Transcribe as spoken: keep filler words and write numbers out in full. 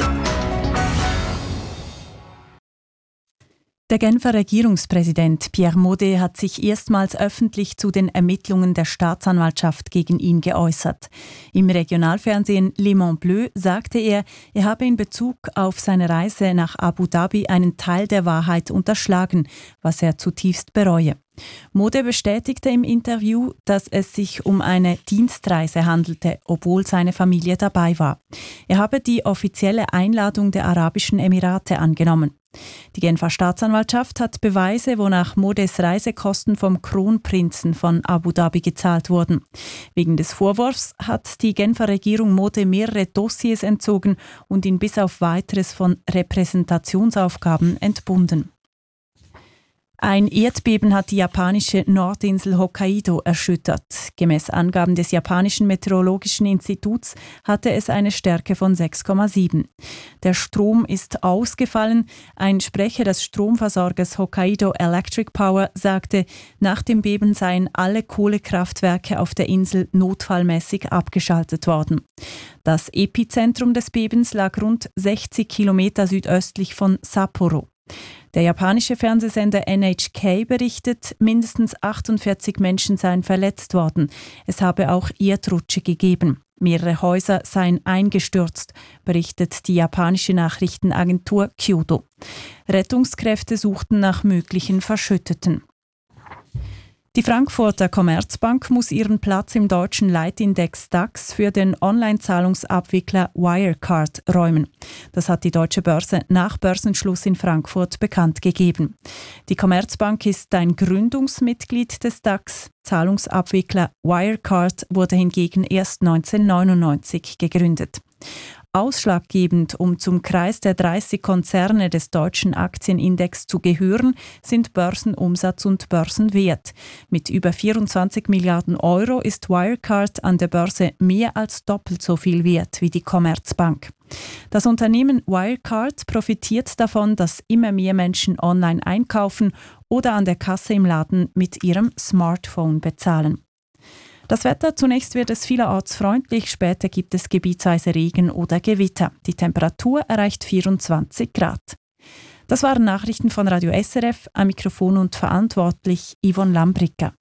Der Genfer Regierungspräsident Pierre Maudet hat sich erstmals öffentlich zu den Ermittlungen der Staatsanwaltschaft gegen ihn geäußert. Im Regionalfernsehen Le Monde Bleu sagte er, er habe in Bezug auf seine Reise nach Abu Dhabi einen Teil der Wahrheit unterschlagen, was er zutiefst bereue. Maudet bestätigte im Interview, dass es sich um eine Dienstreise handelte, obwohl seine Familie dabei war. Er habe die offizielle Einladung der Arabischen Emirate angenommen. Die Genfer Staatsanwaltschaft hat Beweise, wonach Maudets Reisekosten vom Kronprinzen von Abu Dhabi gezahlt wurden. Wegen des Vorwurfs hat die Genfer Regierung Maudet mehrere Dossiers entzogen und ihn bis auf Weiteres von Repräsentationsaufgaben entbunden. Ein Erdbeben hat die japanische Nordinsel Hokkaido erschüttert. Gemäß Angaben des japanischen Meteorologischen Instituts hatte es eine Stärke von sechs Komma sieben. Der Strom ist ausgefallen. Ein Sprecher des Stromversorgers Hokkaido Electric Power sagte, nach dem Beben seien alle Kohlekraftwerke auf der Insel notfallmäßig abgeschaltet worden. Das Epizentrum des Bebens lag rund sechzig Kilometer südöstlich von Sapporo. Der japanische Fernsehsender N H K berichtet, mindestens achtundvierzig Menschen seien verletzt worden. Es habe auch Erdrutsche gegeben. Mehrere Häuser seien eingestürzt, berichtet die japanische Nachrichtenagentur Kyodo. Rettungskräfte suchten nach möglichen Verschütteten. Die Frankfurter Commerzbank muss ihren Platz im deutschen Leitindex DAX für den Online-Zahlungsabwickler Wirecard räumen. Das hat die Deutsche Börse nach Börsenschluss in Frankfurt bekannt gegeben. Die Commerzbank ist ein Gründungsmitglied des DAX. Zahlungsabwickler Wirecard wurde hingegen erst neunzehnhundertneunundneunzig gegründet. Ausschlaggebend, um zum Kreis der dreißig Konzerne des deutschen Aktienindex zu gehören, sind Börsenumsatz und Börsenwert. Mit über vierundzwanzig Milliarden Euro ist Wirecard an der Börse mehr als doppelt so viel wert wie die Commerzbank. Das Unternehmen Wirecard profitiert davon, dass immer mehr Menschen online einkaufen oder an der Kasse im Laden mit ihrem Smartphone bezahlen. Das Wetter, zunächst wird es vielerorts freundlich, später gibt es gebietsweise Regen oder Gewitter. Die Temperatur erreicht vierundzwanzig Grad. Das waren Nachrichten von Radio S R F, am Mikrofon und verantwortlich Yvonne Lambricka.